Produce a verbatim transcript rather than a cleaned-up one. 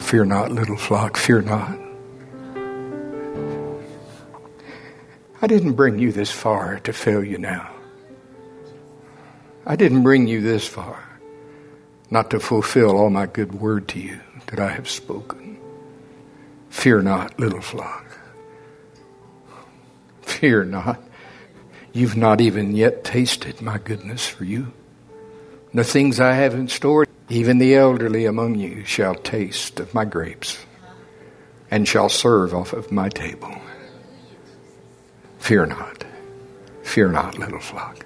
Fear not, little flock, fear not. I didn't bring you this far to fail you now. I didn't bring you this far not to fulfill all my good word to you that I have spoken. Fear not, little flock. Fear not. You've not even yet tasted my goodness for you. The things I have in store, even the elderly among you shall taste of my grapes and shall serve off of my table. Fear not. Fear not, little flock.